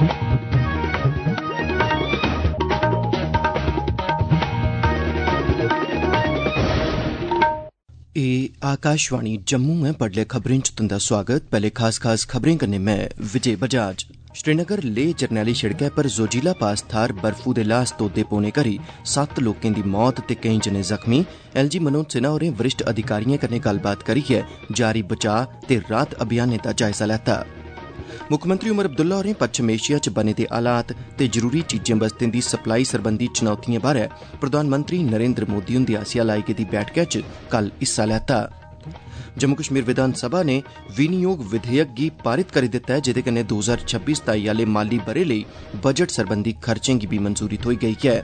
आकाशवाणी जम्मू में बडले खबरें च तुंदा स्वागत। पहले खास खबरें कन्नै मैं विजय बजाज। श्रीनगर लेह जरनैली शिड़कै पर जोजिला पास थार बर्फू दे लास तोदे पौने करी 7 लोकें दी मौत ते केईं जने जख्मी। एलजी मनोज सिन्हा होरें वरिष्ठ अधिकारियों कन्नै गल्लबात करियै जारी बचाऽ ते राहत अभियानें दा जायजा लैता। मुक्खमंत्री उमर अब्दुल्ला होरें पच्छम एशिया च बने दे हालात ते जरूरी चीजें बस्तें दी सप्लाई सरबंधी चुनौतिएं बारै प्रधानमंत्री नरेंद्र मोदी हुंदे आसेआ लाई गेदी बैठका च कल हिस्सा लैता। जम्मू कश्मीर विधानसभा ने विनियोग विधेयक गी पारित करी दित्ता ऐ, जेह्दे कन्नै 2026-27 आह्ले माली ब'रे लेई बजट सरबंधी खर्चें गी बी मंजूरी थ्होई गेई ऐ।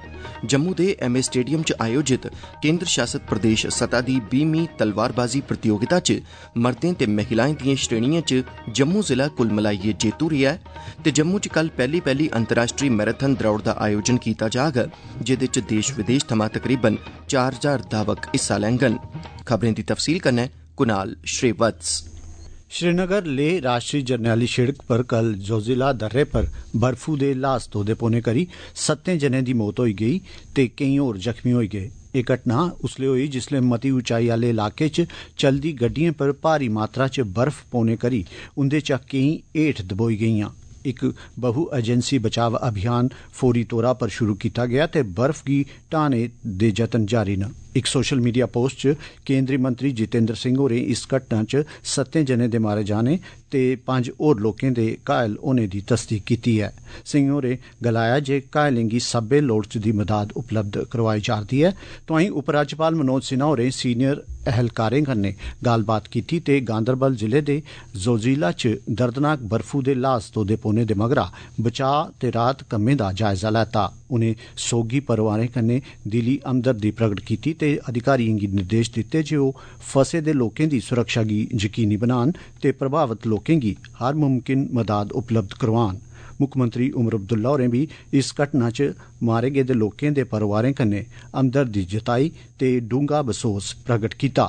जम्मू दे एमए स्टेडियम च आयोजित केंद्र शासित प्रदेश सतह दी 20वीं तलवारबाजी प्रतियोगिता च मर्दें ते महिलाएं दिएं श्रेणिएं च जम्मू जिला कुल मलाइयै जेतू रेहा ऐ ते जम्मू च कल पैह्ली अंतर्राष्ट्री मैराथन द्रौड़ दा आयोजन कीता जाग, जेह्दे च देश विदेश थमां तकरीबन 4000 धावक हिस्सा लैंगन। खबरें दी तफसील कन्नै कुनाल श्रीवत्स। श्रीनगर लेह राष्ट्रीय जरनैली शिड़क पर कल जोजिला दर्रे पर बर्फू दे लास तोदे पौने करी 7 जनें दी मौत होई गेई ते केईं होर जख्मी होई गे। एह् घटना उसले होई जिसले मती उचाई आह्ले इलाके च चलदी गड्डिएं पर भारी मात्रा च बर्फ पौने करी उंदे चा केईं हेठ दबोई गेईआं। इक बहु एजेंसी बचाव अभियान फौरी तौरा पर शुरू कीता गेआ ते बर्फ गी ढाने दे जतन जारी न। इक सोशल मीडिया पोस्ट च केंद्री मंत्री जितेंद्र सिंह होरें इस घटना च 7 जनें दे मारे जाने ते 5 होर लोकें दे घायल होने दी तस्दीक कीती ऐ। सिंह होरें गलाया जे घायलें गी सब्बै लोड़चदी मदाद उपलब्ध करोआई जा'रदी ऐ। तोआईं उपराज्यपाल मनोज सिन्हा होरें सीनियर ऐहलकारें कन्नै गल्लबात कीती ते गांदरबल जिले दे जोजिला च दर्दनाक बर्फू दे लास तोदे पौने दे मगरा बचाऽ ते राहत कम्में दा जायजा लैता। उनें सोगी परोआरें कन्नै दिली हमदर्दी प्रगट कीती ते अधिकारिएं गी निर्देश दित्ते जे ओह् फसे दे लोकें दी सुरक्षा गी यकीनी बनान ते प्रभावित लोकें गी हर मुमकिन मदाद उपलब्ध करोआन। मुक्खमंत्री उमर अब्दुल्ला होरें बी इस घटना च मारे गेदे लोकें दे परोआरें कन्नै हमदर्दी जताई ते डूंगा बसोस प्रगट कीता।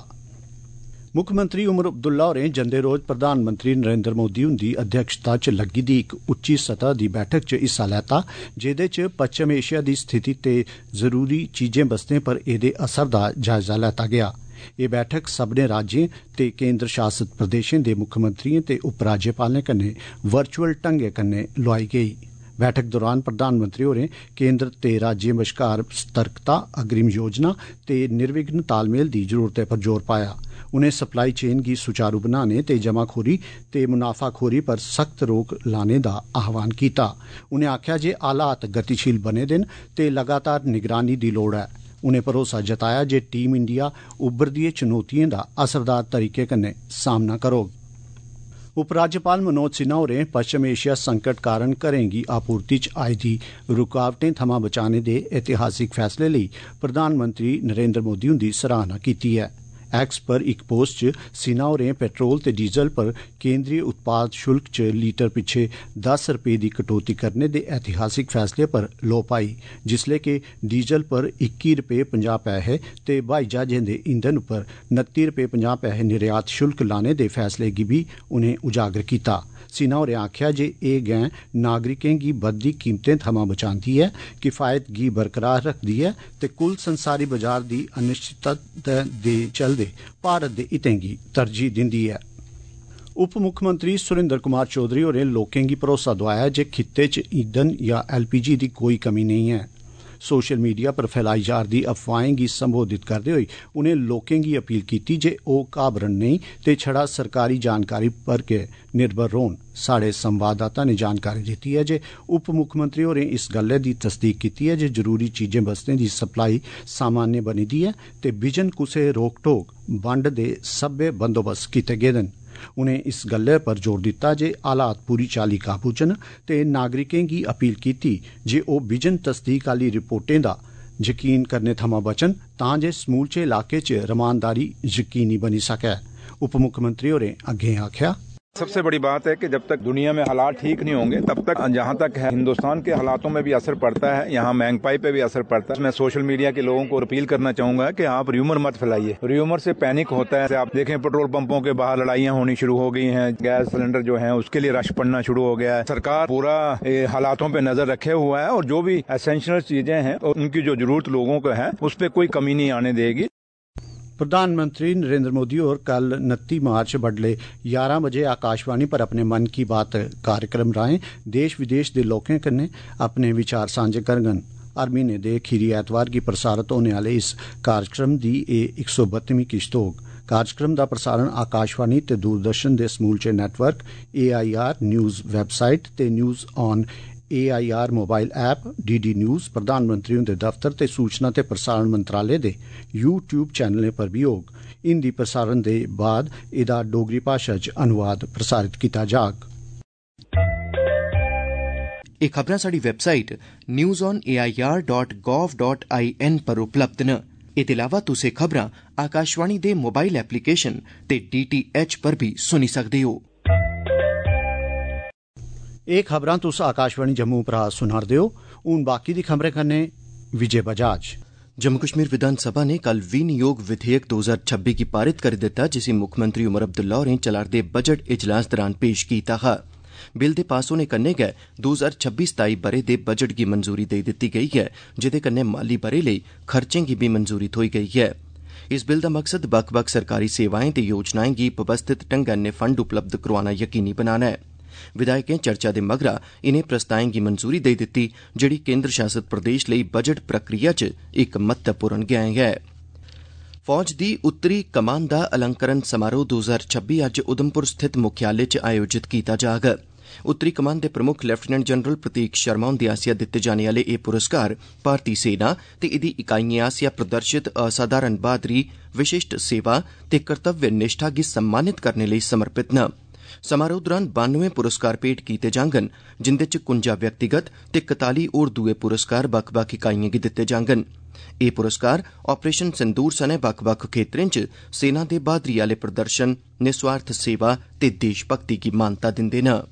मुक्खमंत्री उमर अब्दुल्ला होरें जंदे रोज प्रधानमंत्री नरेंद्र मोदी हुंदी अध्यक्षता च लग्गी दी इक उच्ची सतह दी बैठक च हिस्सा लैता, जेह्दे च पच्छम एशिया दी स्थिति ते जरूरी चीजें बस्तें पर एह्दे असर दा जायजा लैता गेआ। एह् बैठक सब्भनें राज्यें ते केंद्र शासित प्रदेशें दे मुक्खमंत्रिएं ते उपराज्यपालें कन्नै वर्चुअल ढंगै कन्नै लोआई गेई। बैठक दौरान प्रधानमंत्री होरें केंद्र ते राज्यें बश्कार सतर्कता, अग्रिम योजना ते निर्विघ्न तालमेल दी जरूरतै पर जोर पाया। उनें सप्लाई चेन गी सुचारू बनाने ते जमाखोरी ते मुनाफाखोरी पर सख्त रोक लाने दा आह्वान कीता। उनें आखेआ जे हालात गतिशील बने दे न ते लगातार निगरानी दी लोड़ ऐ। उनें भरोसा जताया जे टीम इंडिया उब्भरदिएं चुनौतिएं दा असरदार तरीके कन्नै सामना करोग। उपराज्यपाल मनोज सिन्हा होरें पच्छम एशिया संकट कारण घरें गी आपूर्ति च आई दी रुकावटें थमां बचाने दे ऐतिहासिक फैसले लेई प्रधानमंत्री नरेंद्र मोदी हुंदी सराहना कीती ऐ। एक्स पर इक पोस्ट च सिन्हा होरें पेट्रोल ते डीजल पर केंद्रीय उत्पाद शुल्क च लीटर पिच्छे 10 रपेऽ दी कटौती करने दे ऐतिहासिक फैसले पर लोऽ पाई, जिसलै कि डीजल पर 21 रपेऽ 50 पैहे ते ब्हाई जहाजें दे ईंधन पर 29 रपेऽ 50 पैहे निर्यात शुल्क लाने दे फैसले गी बी उनें उजागर कीता। सिन्हा होरें आखेआ जे एह् गैं नागरिकें गी बधदी कीमतें थमां बचांदी ऐ, किफायत गी बरकरार रखदी ऐ ते कुल संसारी बजार दी अनिश्चितता दे चलदे भारत दे हितें गी तरजीह दिंदी ऐ। उप मुक्खमंत्री सुरेंद्र कुमार चौधरी होरें लोकें गी भरोसा दोआया जे खित्ते च ईंधन या LPG दी कोई कमी नेईं ऐ। सोशल मीडिया पर फैलाई जा'रदी अफवाहें गी संबोधित करदे होई उनें लोकें गी अपील कीती जे ओह् घाबरन नेईं ते छड़ा सरकारी जानकारी पर गै निर्भर रौह्न। साढ़े संवाददाता ने जानकारी दित्ती ऐ जे उप मुक्खमंत्री होरें इस गल्लै दी तस्दीक कीती ऐ जे जरूरी चीजें बस्तें दी सप्लाई सामान्य बनी दी ऐ ते बिजन कुसै रोक टोक बंड दे सब्बै बंदोबस्त कीते गेदे न। उनें इस गल्लै पर जोर दित्ता जे हालात पूरी चाल्ली काबू च न ते नागरिकें गी अपील कीती जे ओह् बिजन तस्दीक आह्ली रिपोर्टें दा यकीन करने थमां बचन तां जे समूलचे इलाके च रमानदारी यकीनी बनी सकै। उप मुक्खमंत्री होरें अग्गें आखेआ, सबसे बड़ी बात है कि जब तक दुनिया में हालात ठीक नहीं होंगे तब तक जहाँ तक है हिंदुस्तान के हालातों में भी असर पड़ता है, यहाँ महंगाई पे भी असर पड़ता है। मैं सोशल मीडिया के लोगों को अपील करना चाहूंगा कि आप र्यूमर मत फैलाइए। र्यूमर से पैनिक होता है। आप देखें पेट्रोल पंपों के बाहर लड़ाइयाँ होनी शुरू हो गई हैं, गैस सिलेंडर जो है उसके लिए रश पड़ना शुरू हो गया है। सरकार पूरा हालातों पर नजर रखे हुआ है और जो भी एसेंशियल चीजें हैं और उनकी जो जरूरत लोगों को है उस पर कोई कमी नहीं आने देगी। प्रधानमंत्री नरेंद्र मोदी और कल 29 मार्च बडले 11 बजे आकाशवाणी पर अपने मन की बात कार्यक्रम राएं देश विदेश के लोकें कन्नै अपने विचार सांझे करङन। हर महीने दे खीरी ऐतवार गी प्रसारित होने आले इस कार्यक्रम दी 132वीं किश्त होग। कार्यक्रम का प्रसारण आकाशवाणी ते दूरदर्शन दे समूलचे नेटवर्क, AIR न्यूज़ वैबसाइट ते news on AIR mobile app, DD news, प्रधानमंत्री हुंदे दफ्तर ते सूचना ते प्रसारण मंत्रालय दे YouTube चैनलें पर भी होग। हिंदी प्रसारण दे बाद एदा डोगरी भाषा च अनुवाद प्रसारित किया जाग। एह खबरां साडी वैबसाइट newsonair.gov.in पर उपलब्ध न। एह्दे अलावा तुस एह खबरां आकाशवाणी दे मोबाइल एप्लीकेशन ते DTH पर भी सुनी सकदे हो। एह खबरां तुस आकाशवाणी जम्मू परा सुना'रदे हो। हून बाकी दी खबरें कन्नै विजय बजाज। जम्मू कश्मीर विधानसभा ने कल विनियोग विधेयक 2026 गी पारित करी दिता, जिसी मुक्खमंत्री उमर अब्दुल्ला होरें चला'रदे बजट इजलास दौरान पेश कीता हा। बिल दे पास होने कन्नै गै 2026-27 ब'रे दे बजट गी मंजूरी देई दित्ती गेई ऐ, जेदे कन्नै माली ब'रे लेई खर्चें गी भी मंजूरी थ्होई गेई ऐ। इस बिल दा मकसद बक्ख-बक्ख सरकारी सेवाएं ते योजनाएं गी व्यवस्थित ढंगै नै फंड उपलब्ध करोआना यकीनी बनाना है। विधायकें चर्चा दे मगरा इनें प्रस्तावें गी मंजूरी देई दित्ती, जेहड़ी केन्द्र शासित प्रदेश लेई बजट प्रक्रिया च इक महत्वपूर्ण गैंह ऐ। फौज दी उत्तरी कमान दा अलंकरण समारोह 2026 अज्ज उधमपुर स्थित मुख्यालय च आयोजित कीता जाग। उत्तरी कमान दे प्रमुख लेफ्टिनेंट जनरल प्रतीक शर्मा हुंदे आसेआ दित्ते जाने आले एह पुरस्कार भारती सेना ते एहदी इकाइएं आसेआ प्रदर्शित असाधारण बहादरी, विशिष्ट सेवा ते कर्तव्य निष्ठा गी सम्मानित करने लेई समर्पित न। समारोह दौरान 92 पुरस्कार भेंट कीते जाङन, जिंदे च 51 व्यक्तिगत ते 41 होर दुए पुरस्कार बक्ख-बक्ख इकाइएं गी दित्ते जाङन। एह पुरस्कार ऑपरेशन सिंदूर सने बक्ख-बक्ख खेत्रें च सेना दे बहादरी आले प्रदर्शन, निस्वार्थ सेवा ते देशभक्ति गी मानता दिंदे न।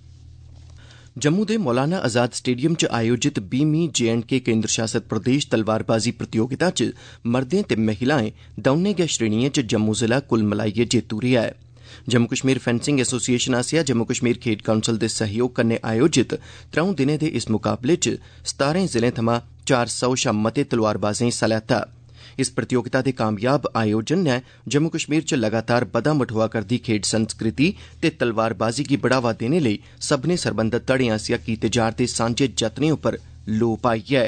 जम्मू दे मौलाना आजाद स्टेडियम च आयोजित 20वीं J&K केन्द्र शासित प्रदेश तलवारबाजी प्रतियोगिता च मर्दें ते महिलाएं दौनें गै श्रेणिएं च जम्मू जिला कुल मलाइयै जेतू रेहा ऐ। जम्मू कश्मीर फेंसिंग एसोसिएशन आसेआ जम्मू कश्मीर खेड्ड काउंसल दे सहयोग कन्नै आयोजित 3 दिनें दे इस मुकाबले च 17 जिलें थमां 400 शा मते तलवारबाजें हिस्सा लैता। इस प्रतियोगिता दे कामयाब आयोजन नै जम्मू कश्मीर च लगातार बधा मठोआ करदी खेड्ड संस्कृति ते तलवारबाजी गी बढ़ावा देने लेई सब्भनें सरबंधत धड़ें आसेआ कीते जा'रदे सांझे जतनें उप्पर लोऽ पाई ऐ।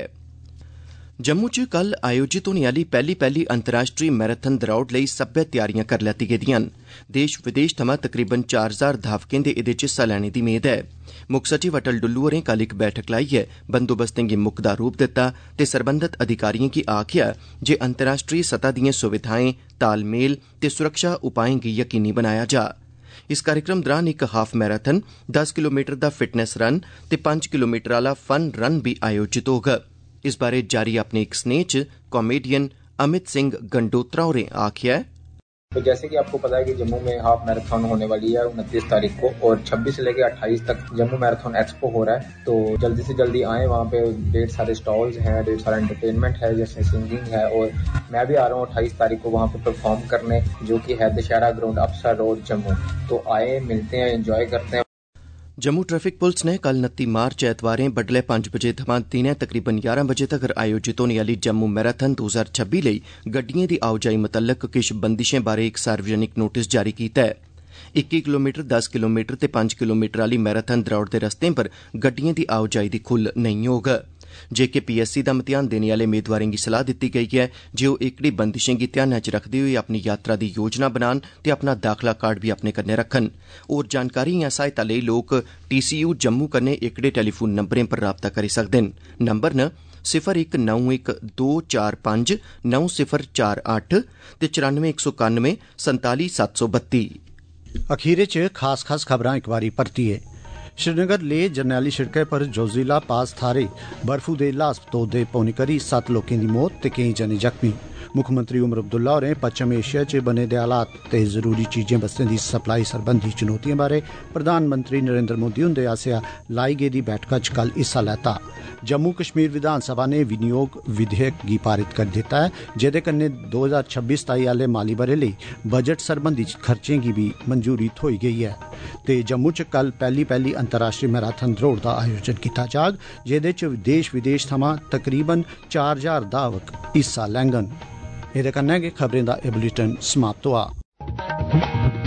जम्मू च कल आयोजित होने आली पैहली अंतर्राष्ट्रीय मैराथन दरौड़ लेई सब्बै तैयारियां करी लैती गेदिआं न। देश विदेश थमां तकरीबन 4000 धावकें दे एह्दे च हिस्सा लैने दी मेद ऐ। मुक्ख सचिव अटल डुल्लू होरें कल इक बैठक लाइयै बंदोबस्तें गी मुकदा रूप दित्ता ते सरबंधत अधिकारिएं गी आखेआ जे अंतर्राष्ट्रीय सतह दिएं सुविधाएं, तालमेल ते सुरक्षा उपाएं गी यकीनी बनाया जा। इस कार्यक्रम दौरान इक हाफ मैराथन, 10 किलोमीटर दा फिटनेस रन ते 5 किलोमीटर आला फन रन भी आयोजित होग। इस बारे जारी अपने एक स्नेह च कॉमेडियन अमित सिंह गंडोत्रा होरें आखेआ है, तो जैसे कि आपको पता है कि जम्मू में हाफ मैराथन होने वाली है 29 तारीख को और 26 से लेकर 28 तक जम्मू मैराथन एक्सपो हो रहा है। तो जल्दी से जल्दी आए, वहाँ पे ढेर सारे स्टॉल्स हैं, ढेर सारा एंटरटेनमेंट है, जैसे सिंगिंग है। और मैं भी आ रहा हूँ 28 तारीख को वहाँ पे परफॉर्म करने, जो कि है दशहरा ग्राउंड, अफसर रोड, जम्मू। तो आए, मिलते हैं, एंजॉय करते हैं। जम्मू ट्रैफिक पुलिस ने कल 29 मार्च ऐतवारें बड्डलै 5 बजे थमां दिनें तकरीबन 11 बजे तगर आयोजित होने आली जम्मू मैराथन 2026 लेई गड्डिएं दी आओजाई मुतल्लक किश बंदिशें बारे इक सार्वजनिक नोटिस जारी कीता है। 21 किलोमीटर, 10 किलोमीटर ते 5 किलोमीटर आली मैराथन दरौड़ दे रस्तें पर गड्डिएं दी आओजाई दी खुल्ल नेईं होग। JKPSC दा इम्तिहान देने आले मेदवारें गी सलाह दित्ती गेई है जे ओह् एह्कड़ी बंदिशें गी ध्यानै च रखदे होई अपनी यात्रा दी योजना बनान ते अपना दाखला कार्ड भी अपने कन्नै रखन। होर जानकारी जां सहायता लेई लोक TCU जम्मू कन्नै एह्कड़े टेलीफोन नंबरें पर राबता करी सकदे न। नंबर न 0191259048 ते 9419 47732। अखीरे च खास खबरां इक बारी परतियै। श्रीनगर लेह जरनैली शिड़कै पर जोजिला पास थाह्रे बर्फू दे ल्हास तोदे पौने करी 7 लोकें दी मौत ते केईं जने जख्मी। मुक्खमंत्री उमर अब्दुल्ला होरें पच्छम एशिया च बने दे हालात ते जरूरी चीजें बस्तें दी सप्लाई सरबंधी चुनौतियें बारे प्रधानमंत्री नरेंद्र मोदी हुंदे आसेआ लाई गेदी बैठका च कल हिस्सा लैता। जम्मू कश्मीर विधानसभा ने विनियोग विधेयक गी पारित करी दित्ता है, जेदे कन्नै 2026-27 आह्ले माली ब'रे लेई बजट सरबंधी खर्चें गी भी मंजूरी थ्होई गेई है। ते जम्मू च कल पैह्ली अंतर्राष्ट्रीय मैराथन दौड़ दा आयोजन कीता जाग, जेदे च देश विदेश थमां तकरीबन 4000 धावक हिस्सा लैंगन। एह्दे कन्नै गै खबरें दा एह बुलेटिन समाप्त होआ।